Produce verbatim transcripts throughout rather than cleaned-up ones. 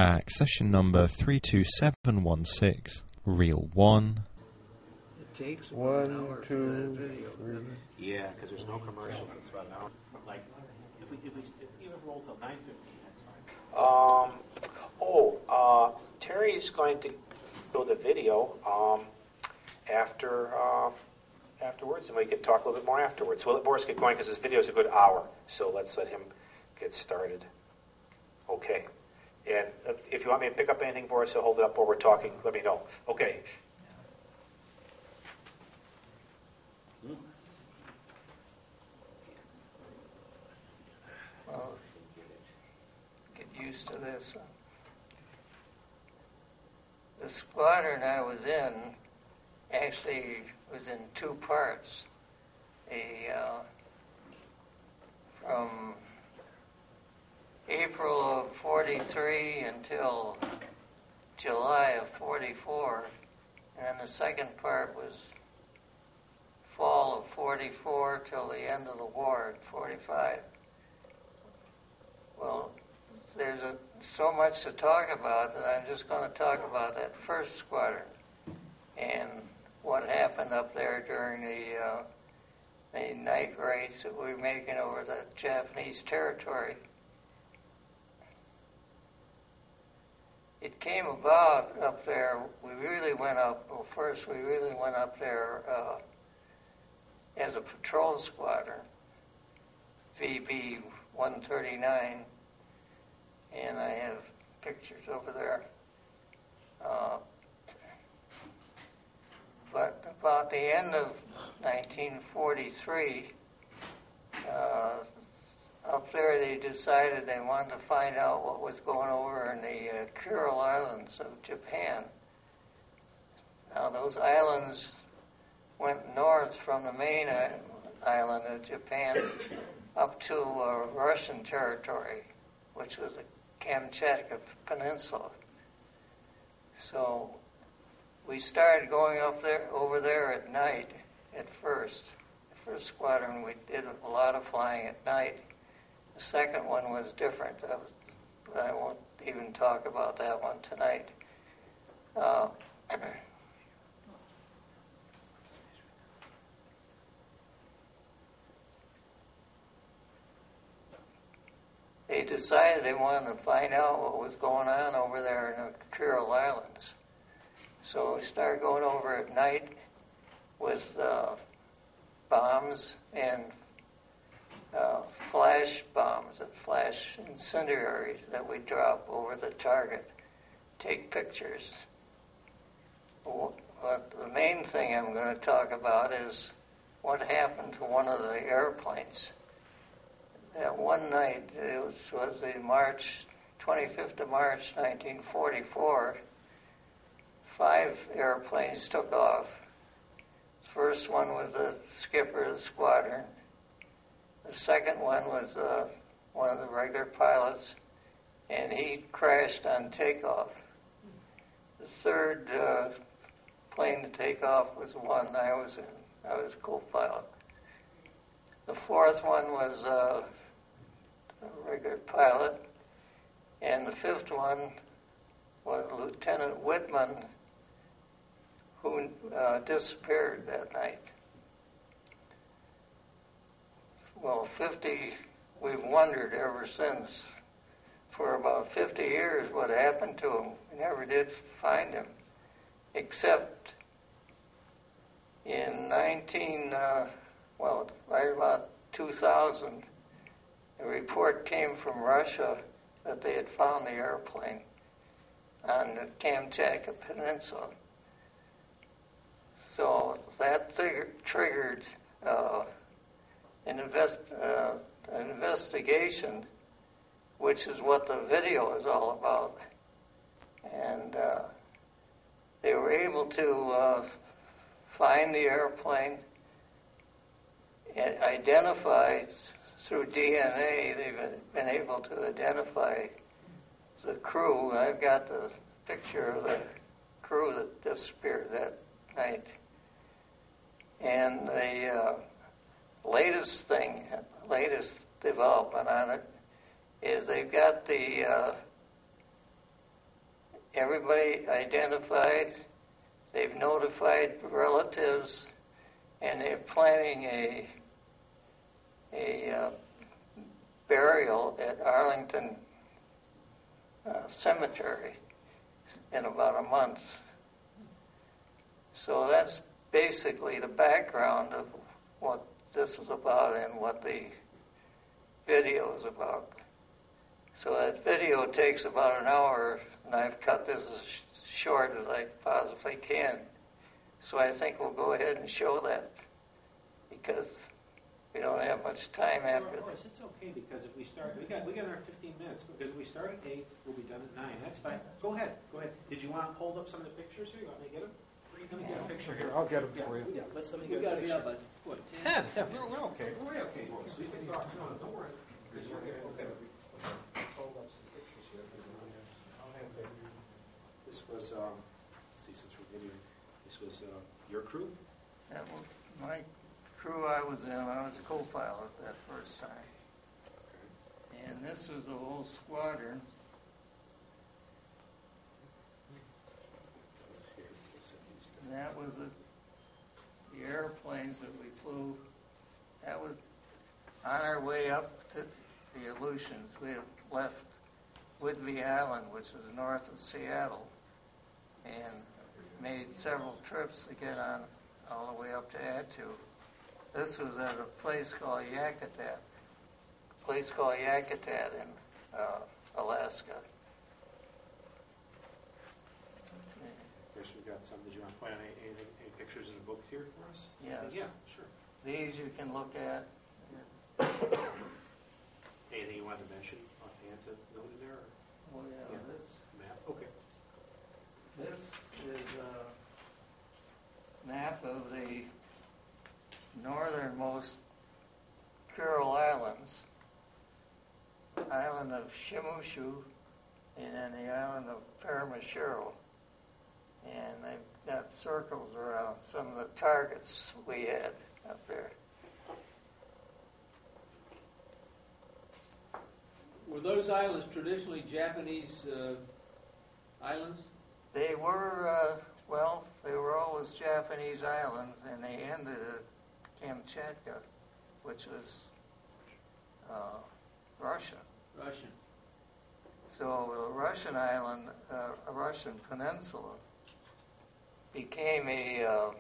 Accession number three two seven one six, reel one. It takes One, one hour two, for that video. three. Yeah, because there's no commercials. It's about an hour. Like, if we if we if we even roll till nine fifteen, that's fine. Um. Oh, uh, Terry is going to go the video um, after uh, afterwards, and we can talk a little bit more afterwards. We'll let Boris get going because his video is a good hour. So let's let him get started. Okay. And if you want me to pick up anything, Boris, I'll hold it up while we're talking. Let me know. Okay. Well, get used to this. The squadron I was in actually was in two parts. A uh, from April of forty-three until July of forty-four, and then the second part was fall of forty-four till the end of the war at forty-five. Well, there's a, so much to talk about that I'm just going to talk about that first squadron and what happened up there during the uh, the night raids that we were making over the Japanese territory. It came about up there, we really went up, well first we really went up there uh, as a patrol squadron, V B one thirty-nine, and I have pictures over there. Uh, but about the end of nineteen forty-three, uh, up there they decided they wanted to find out what was going over in the uh, Kuril Islands of Japan. Now those islands went north from the main island of Japan up to uh, Russian territory, which was the Kamchatka Peninsula. So we started going up there, over there at night at first. The first squadron, we did a lot of flying at night. The second one was different. I, was, I won't even talk about that one tonight. Uh, They decided they wanted to find out what was going on over there in the Kuril Islands. So we started going over at night with uh, bombs and uh, flash bombs, and flash incendiaries that we drop over the target, take pictures. But the main thing I'm going to talk about is what happened to one of the airplanes. That one night, it was, was the March, twenty-fifth of March, nineteen forty-four, five airplanes took off. The first one was the skipper of the squadron. The second one was uh, one of the regular pilots, and he crashed on takeoff. The third uh, plane to take off was the one I was in. I was co-pilot. The fourth one was uh, a regular pilot, and the fifth one was Lieutenant Whitman, who uh, disappeared that night. Well, fifty, we've wondered ever since, for about fifty years, what happened to him. We never did find him, except in nineteen, uh, well, right about two thousand, a report came from Russia that they had found the airplane on the Kamchatka Peninsula. So that th- triggered uh, an, invest, uh, an investigation, which is what the video is all about. And uh, they were able to uh, find the airplane and identify through D N A. They've been able to identify the crew. I've got the picture of the crew that disappeared that night. And the uh, latest thing, latest development on it is they've got the uh, everybody identified. They've notified relatives, and they're planning a a uh, burial at Arlington uh, Cemetery in about a month. So that's basically the background of what this is about and what the video is about. So that video takes about an hour, and I've cut this as short as I possibly can. So I think we'll go ahead and show that, because we don't have much time after. Of course, it's okay, because if we start, we got we got our fifteen minutes. Because if we start at eight, we'll be done at nine. That's fine. Go ahead, go ahead. Did you want to hold up some of the pictures here? You want me to get them? Let me get a picture here. I'll get them yeah, for you. Yeah, let's let me You get a got to be picture. up at what? Ten. Ten. We're, we're okay. We're way okay. Folks. We can talk. No, don't worry. Because you're okay. Okay. Let's hold up some pictures here. Okay. This was. Um, let's see, since we're videoing, this was uh, your crew. That was my crew I was in. I was a co-pilot that first time. Okay. And this was the whole squadron. And that was the, the airplanes that we flew. That was on our way up to the Aleutians. We had left Whidbey Island, which was north of Seattle, and made several trips to get on all the way up to Attu. This was at a place called Yakutat, a place called Yakutat in uh, Alaska. Of course, we got some. Did you want to point out any, any, any pictures in the book here for us? Yes. Yeah, sure. These you can look at. Anything you wanted to mention offhand to note in there? Or? Well, yeah, Yeah. this Map. Okay. this is a map of the northernmost Kuril Islands, island of Shimushu, and then the island of Paramashiro. And they've got circles around some of the targets we had up there. Were those islands traditionally Japanese uh, islands? They were, uh, well, they were always Japanese islands, and they ended at Kamchatka, which was uh, Russia. Russian. So the Russian island, uh, a Russian peninsula, became a uh,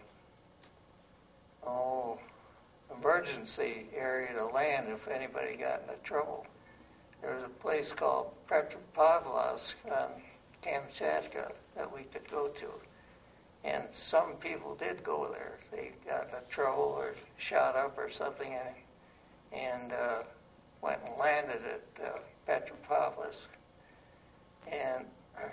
oh emergency area to land if anybody got into trouble. There was a place called Petropavlovsk on Kamchatka that we could go to, and some people did go there. They got into trouble or shot up or something, and, and uh, went and landed at uh, Petropavlovsk, and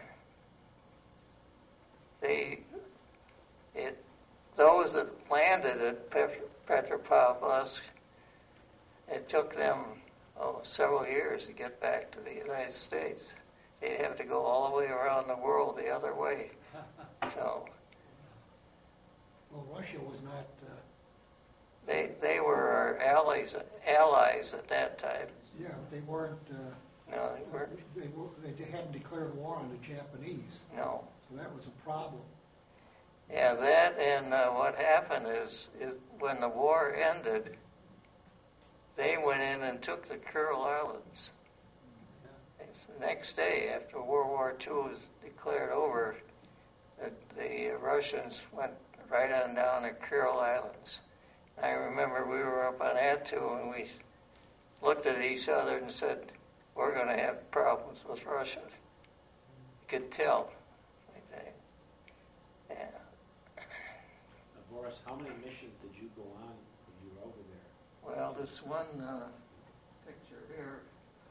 they It, those that landed at Petropavlovsk, it took them oh, several years to get back to the United States. They'd have to go all the way around the world the other way. So, Well, Russia was not. Uh, they they were our allies allies at that time. yeah, they weren't. Uh, No, they weren't. They were. They hadn't declared war on the Japanese, No. so that was a problem. Yeah, that and uh, what happened is is when the war ended, they went in and took the Kuril Islands. The next day, after World War Two was declared over, the, the Russians went right on down the Kuril Islands. I remember we were up on Attu and we looked at each other and said, we're going to have problems with Russia. You could tell. Yeah. Now, Boris, how many missions did you go on when you were over there? Well, this one uh, picture here.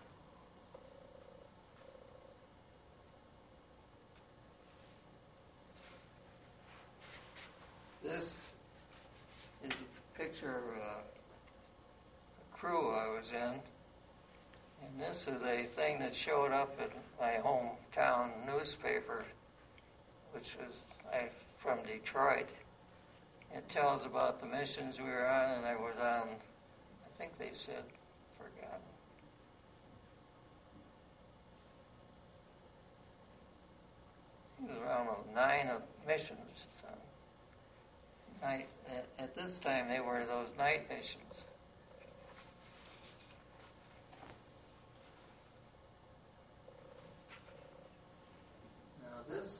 This is a picture of uh, a crew I was in. And this is a thing that showed up in my hometown newspaper, which was I, from Detroit. It tells about the missions we were on, and I was on, I think they said, forgotten. count of nine of missions. Uh, night, at, at this time, they were those night missions. Now this,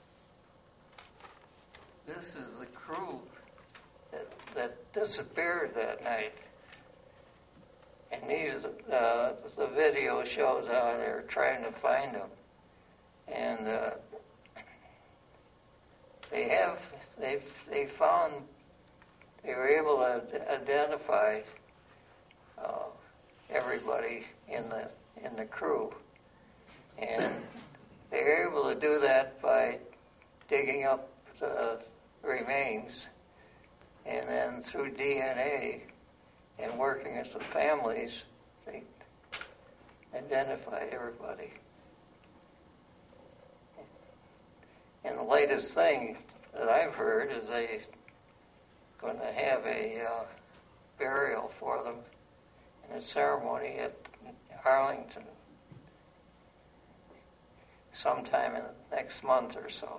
this is the crew that, that disappeared that night. And these, uh, the video shows how they're trying to find them. And uh, they have, they they found, they were able to identify uh, everybody in the in the crew, and they were able to do that by digging up the remains, and then through D N A and working with the families, they identify everybody. And the latest thing that I've heard is they're going to have a uh, burial for them and a ceremony at Arlington sometime in the next month or so,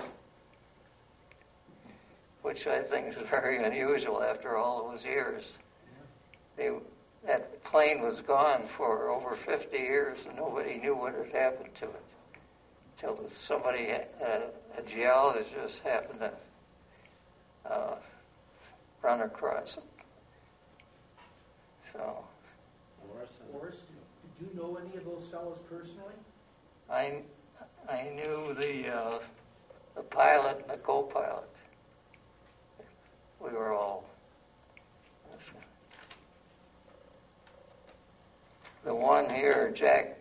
which I think is very unusual after all those years. They, that plane was gone for over fifty years and nobody knew what had happened to it. Till somebody, uh, a geologist, happened to uh, run across it. So, Horace, did you know any of those fellows personally? I I knew the uh, the pilot and the co-pilot. We were all. The one here, Jack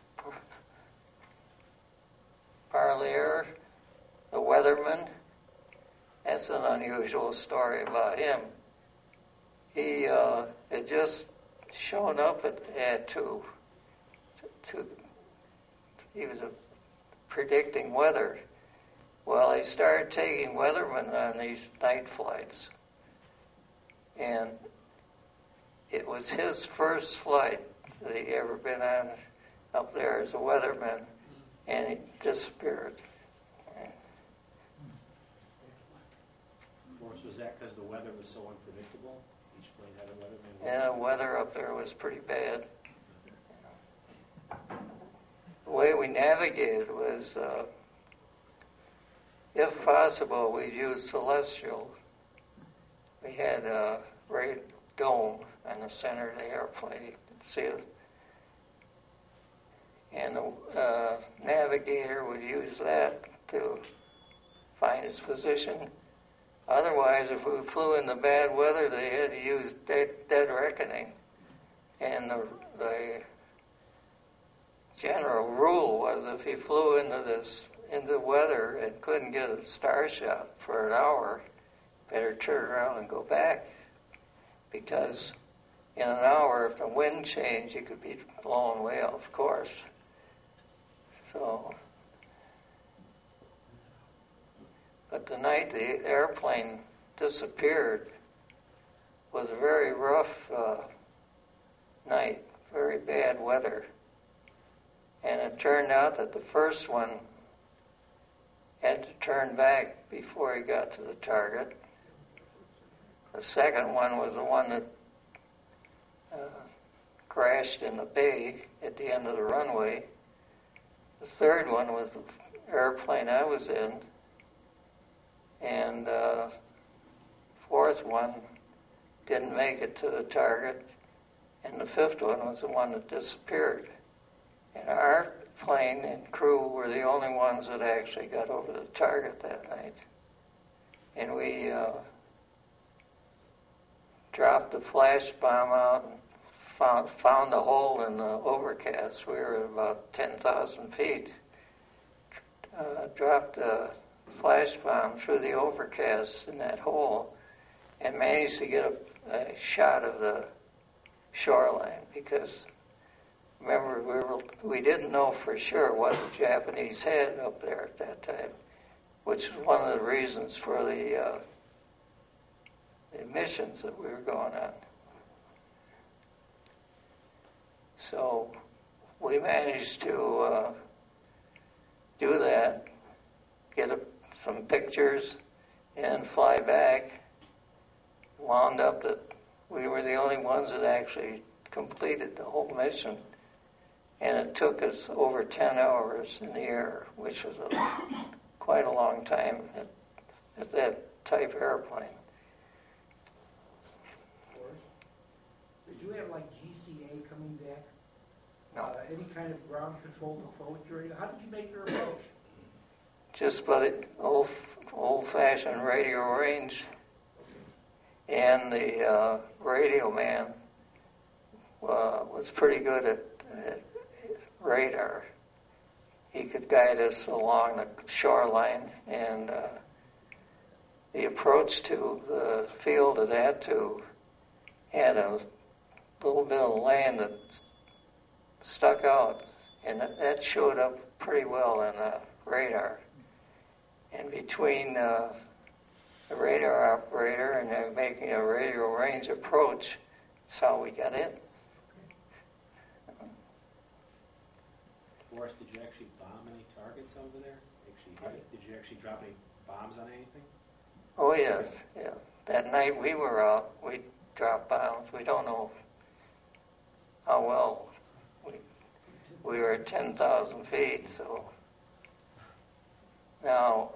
Parlier, the weatherman, that's an unusual story about him. He uh, had just shown up at, at to, to, he was a, predicting weather. Well, he started taking weathermen on these night flights. And it was his first flight that he ever been on up there as a weatherman. And he disappeared. Morris, was that because the weather was so unpredictable? Each plane had a weatherman? Yeah, the weather up there was pretty bad. The way we navigated was, uh, if possible, we'd use celestial. We had a great dome in the center of the airplane. You could see it. And the uh, navigator would use that to find its position. Otherwise, if we flew in the bad weather, they had to use dead, dead reckoning. And the, the general rule was if you flew into this into weather and couldn't get a star shot for an hour, better turn around and go back, because in an hour, if the wind changed, you could be blown way off course. So, but the night the airplane disappeared was a very rough uh, night, very bad weather. And it turned out that the first one had to turn back before he got to the target. The second one was the one that uh, crashed in the bay at the end of the runway. The third one was the airplane I was in, and uh, fourth one didn't make it to the target, and the fifth one was the one that disappeared. And our plane and crew were the only ones that actually got over the target that night. And we uh, dropped the flash bomb out and Found, found a hole in the overcast. We were at about ten thousand feet. Uh, dropped a flash bomb through the overcast in that hole and managed to get a, a shot of the shoreline, because remember, we were, we didn't know for sure what the Japanese had up there at that time, which is one of the reasons for the, uh, the missions that we were going on. So we managed to uh, do that, get a some pictures and fly back. Wound up that we were the only ones that actually completed the whole mission. And it took us over ten hours in the air, which was a, quite a long time at, at that type airplane. Did you have like G C A coming back? No. Uh, any kind of ground controlled approach or anything? How did you make your approach? Just by the old, old-fashioned radio range. And the uh, radio man uh, was pretty good at, at radar. He could guide us along the shoreline, and uh, the approach to the field of that too had a little bit of land that stuck out, and that, that showed up pretty well in the radar. And between uh, the radar operator and uh, making a radio range approach, that's how we got in. Forrest, did you actually bomb any targets over there? Actually, hit? Did you actually drop any bombs on anything? Oh yes, yeah. That night we were out, we dropped bombs. We don't know how well. We we were at ten thousand feet, so now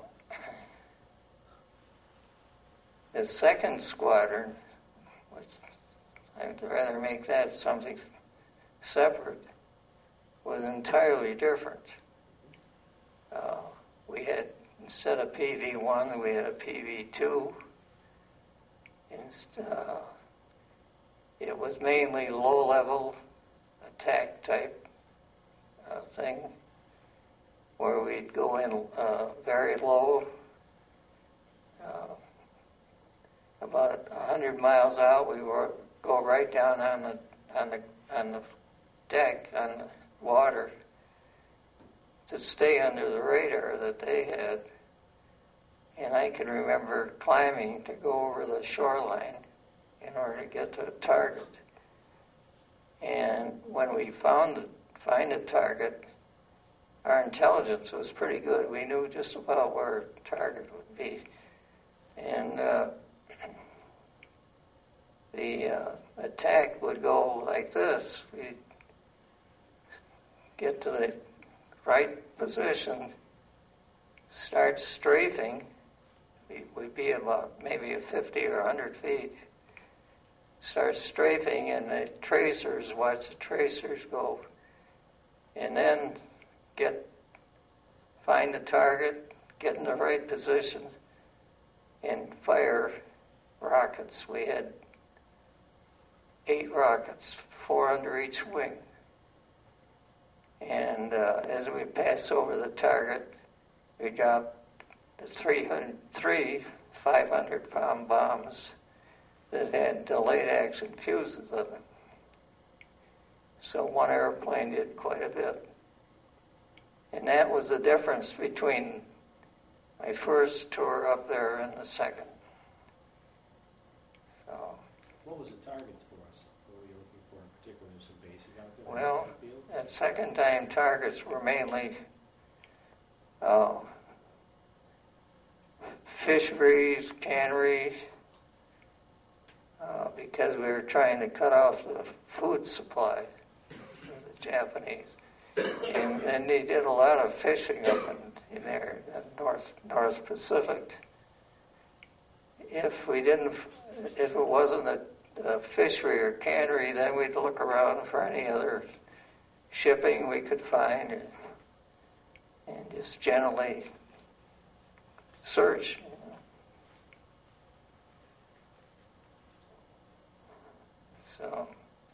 the second squadron, which I'd rather make that something separate, was entirely different. Uh, we had, instead of P V one, we had a P V two. And, uh, it was mainly low-level attack type uh, thing, where we'd go in uh, very low, uh, about a hundred miles out. We would go right down on the on the on the deck on the water to stay under the radar that they had. And I can remember climbing to go over the shoreline in order to get to a target. And when we found the, find a target, our intelligence was pretty good. We knew just about where a target would be. And uh, the uh, attack would go like this. We'd get to the right position, start strafing. We'd be about maybe fifty or one hundred feet. Start strafing, and the tracers, watch the tracers go. And then get, find the target, get in the right position, and fire rockets. We had eight rockets, four under each wing. And uh, as we pass over the target, we dropped the three hundred, three five hundred pound bombs that had delayed action fuses in them. So one airplane did quite a bit. And that was the difference between my first tour up there and the second. So, what was the targets for us? What were you looking for in particular? Some bases out there? Well, that second time targets were mainly uh, fisheries, canneries, uh, because we were trying to cut off the food supply of the Japanese. And, and they did a lot of fishing up in, in there, in the North, North Pacific. If we didn't, if it wasn't a, a fishery or cannery, then we'd look around for any other shipping we could find and, and just generally search. You know. So,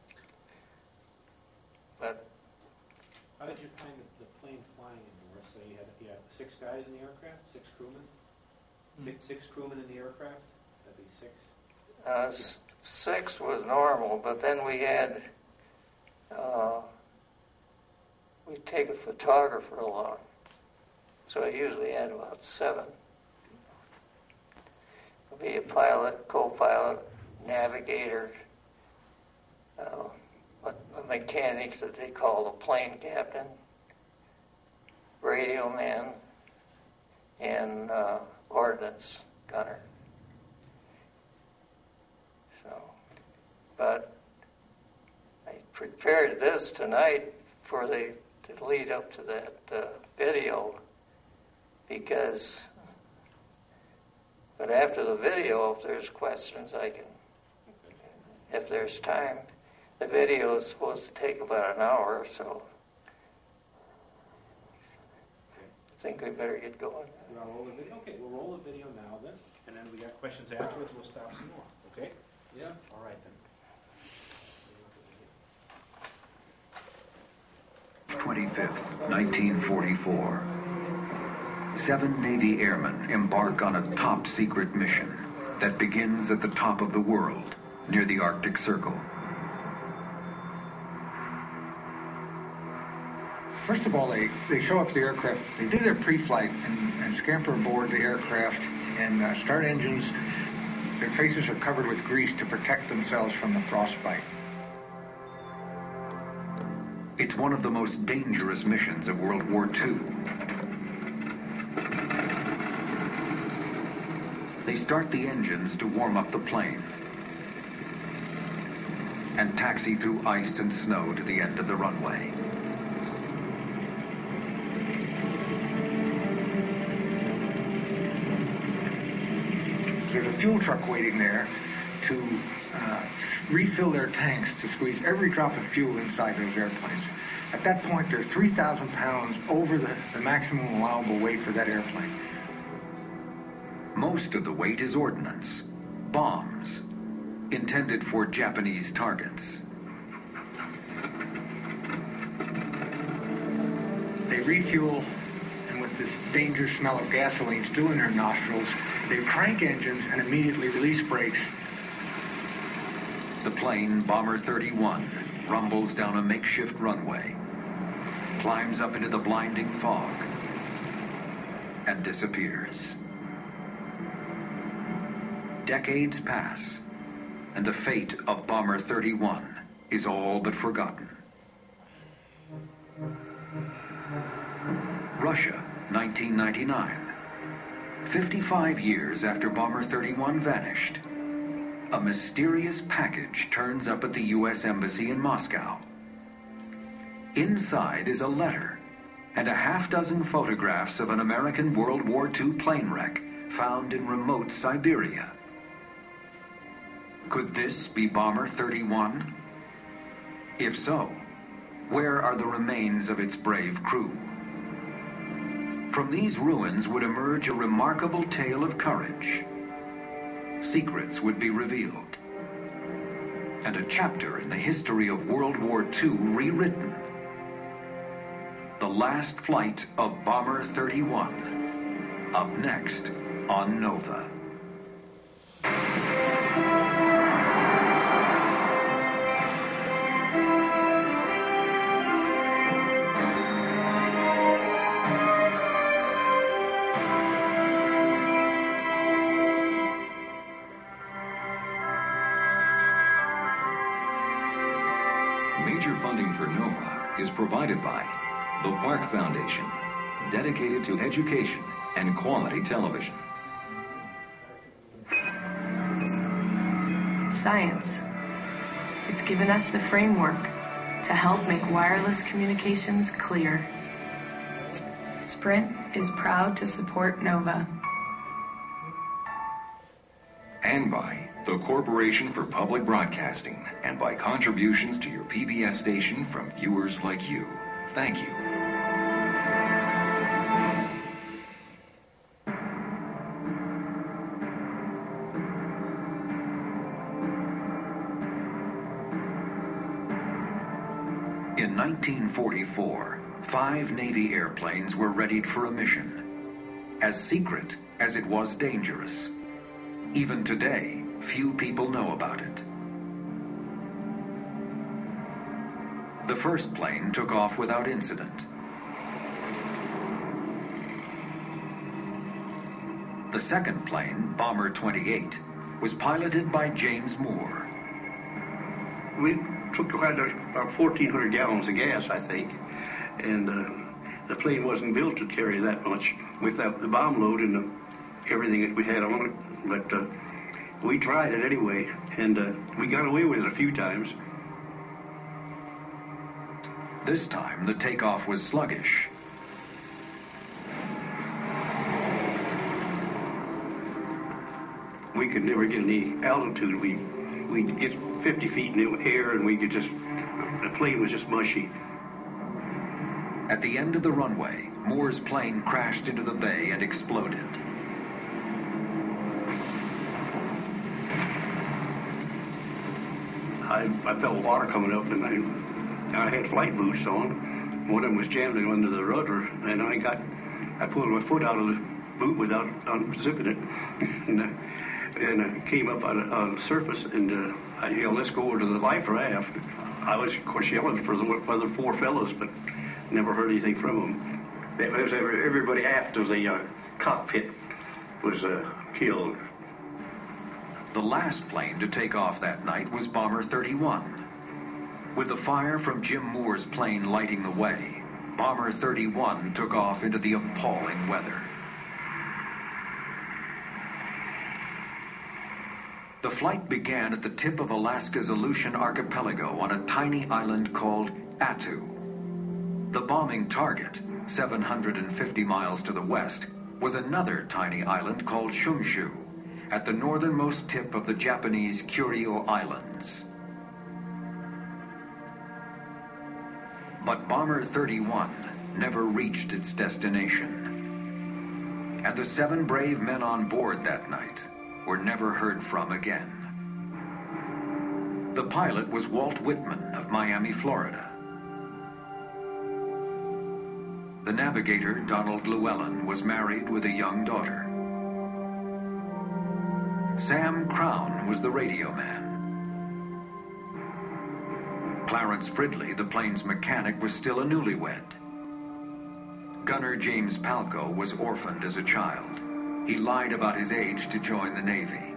but how did you find the, the plane flying in North? So you had, you had six guys in the aircraft, six crewmen, mm-hmm. six six crewmen in the aircraft. That'd be six. Uh, s- six was normal, but then we had. Uh, we take a photographer along, so I usually had about seven. There'll be a pilot, co-pilot, navigator, uh, a, a mechanic that they call the plane captain, radio man, and uh, ordnance gunner. So, but I prepared this tonight for the to lead up to that uh, video, because, but after the video, if there's questions, I can, if there's time. The video is supposed to take about an hour, so I think we better get going. We'll roll the video? Okay, we'll roll the video now then, and then we got questions afterwards, we'll stop some more, okay? Yeah. All right then. twenty-fifth, nineteen forty-four. Seven Navy airmen embark on a top-secret mission that begins at the top of the world, near the Arctic Circle. First of all, they, they show up the aircraft, they do their pre-flight and, and scamper aboard the aircraft and uh, start engines. Their faces are covered with grease to protect themselves from the frostbite. It's one of the most dangerous missions of World War Two. They start the engines to warm up the plane and taxi through ice and snow to the end of the runway. There's a fuel truck waiting there to uh, refill their tanks to squeeze every drop of fuel inside those airplanes. At that point, they're three thousand pounds over the, the maximum allowable weight for that airplane. Most of the weight is ordnance, bombs, intended for Japanese targets. They refuel, and with this dangerous smell of gasoline still in their nostrils, they crank engines and immediately release brakes. The plane, Bomber thirty-one, rumbles down a makeshift runway, climbs up into the blinding fog, and disappears. Decades pass, and the fate of Bomber thirty-one is all but forgotten. Russia, nineteen ninety-nine. fifty-five years after Bomber thirty-one vanished, a mysterious package turns up at the U S Embassy in Moscow. Inside is a letter and a half dozen photographs of an American World War Two plane wreck found in remote Siberia. Could this be Bomber thirty-one? If so, where are the remains of its brave crew? From these ruins would emerge a remarkable tale of courage. Secrets would be revealed, and a chapter in the history of World War Two rewritten. The last flight of Bomber thirty-one, up next on Nova. Major funding for Nova is provided by the Park Foundation, dedicated to education and quality television. Science. It's given us the framework to help make wireless communications clear. Sprint is proud to support Nova. And by the Corporation for Public Broadcasting, and by contributions to your P B S station from viewers like you. Thank you. In nineteen forty-four, five Navy airplanes were readied for a mission, as secret as it was dangerous. Even today, few people know about it. The first plane took off without incident. The second plane, Bomber twenty-eight, was piloted by James Moore. We took about fourteen hundred gallons of gas, I think, and uh, the plane wasn't built to carry that much with that, the bomb load and the everything that we had on it, but uh, we tried it anyway, and uh, we got away with it a few times. This time, the takeoff was sluggish. We could never get any altitude. We, we'd get fifty feet in the air, and we could just, the plane was just mushy. At the end of the runway, Moore's plane crashed into the bay and exploded. I, I felt water coming up, and I, I had flight boots on. One of them was jammed under the rudder, and I got, I pulled my foot out of the boot without unzipping it, and, uh, and I came up on, on the surface, and uh, I yelled, "Let's go over to the life raft." I was, of course, yelling for the other four fellows, but never heard anything from them. It was every, everybody after the uh, cockpit was uh, killed. The last plane to take off that night was Bomber thirty-one. With the fire from Jim Moore's plane lighting the way, Bomber thirty-one took off into the appalling weather. The flight began at the tip of Alaska's Aleutian Archipelago on a tiny island called Attu. The bombing target, seven hundred fifty miles to the west, was another tiny island called Shumshu, at the northernmost tip of the Japanese Kurio Islands. But Bomber thirty-one never reached its destination. And the seven brave men on board that night were never heard from again. The pilot was Walt Whitman of Miami, Florida. The navigator, Donald Llewellyn, was married with a young daughter. Sam Crown was the radio man. Clarence Fridley, the plane's mechanic, was still a newlywed. Gunner James Palco was orphaned as a child. He lied about his age to join the Navy.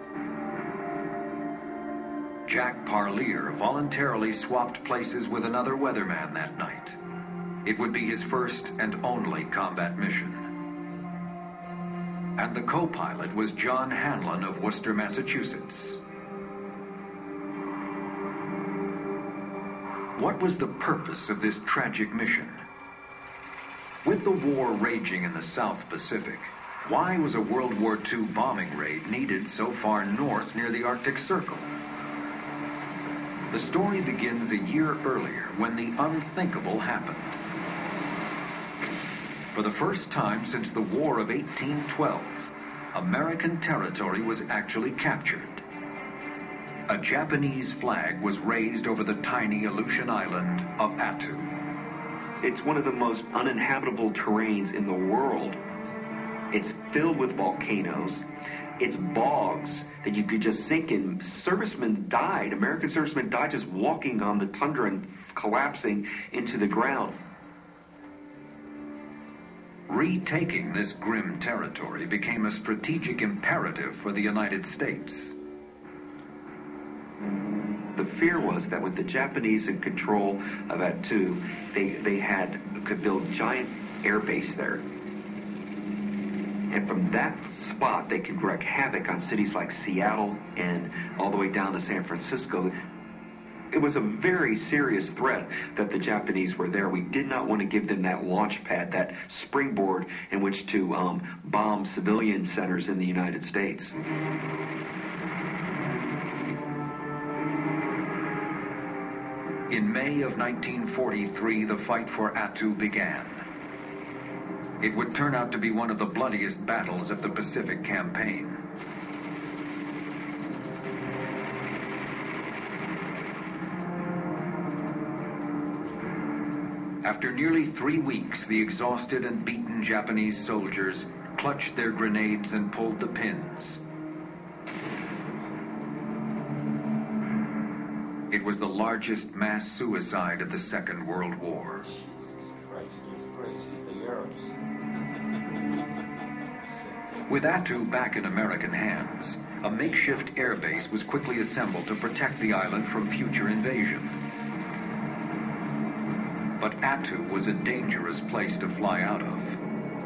Jack Parlier voluntarily swapped places with another weatherman that night. It would be his first and only combat mission. And the co-pilot was John Hanlon of Worcester, Massachusetts. What was the purpose of this tragic mission? With the war raging in the South Pacific, why was a World War Two bombing raid needed so far north near the Arctic Circle? The story begins a year earlier when the unthinkable happened. For the first time since the War of eighteen twelve, American territory was actually captured. A Japanese flag was raised over the tiny Aleutian island of Attu. It's one of the most uninhabitable terrains in the world. It's filled with volcanoes. It's bogs that you could just sink in. Servicemen died. American servicemen died just walking on the tundra and collapsing into the ground. Retaking this grim territory became a strategic imperative for the United States. The fear was that with the Japanese in control of Attu, they, they had could build giant air base there. And from that spot, they could wreak havoc on cities like Seattle and all the way down to San Francisco. It was a very serious threat that the Japanese were there. We did not want to give them that launch pad, that springboard in which to um, bomb civilian centers in the United States. In May of nineteen forty-three, the fight for Attu began. It would turn out to be one of the bloodiest battles of the Pacific Campaign. After nearly three weeks, the exhausted and beaten Japanese soldiers clutched their grenades and pulled the pins. It was the largest mass suicide of the Second World War. Jesus Christ, you're crazy, the Arabs. With Attu back in American hands, a makeshift airbase was quickly assembled to protect the island from future invasion. But Attu was a dangerous place to fly out of.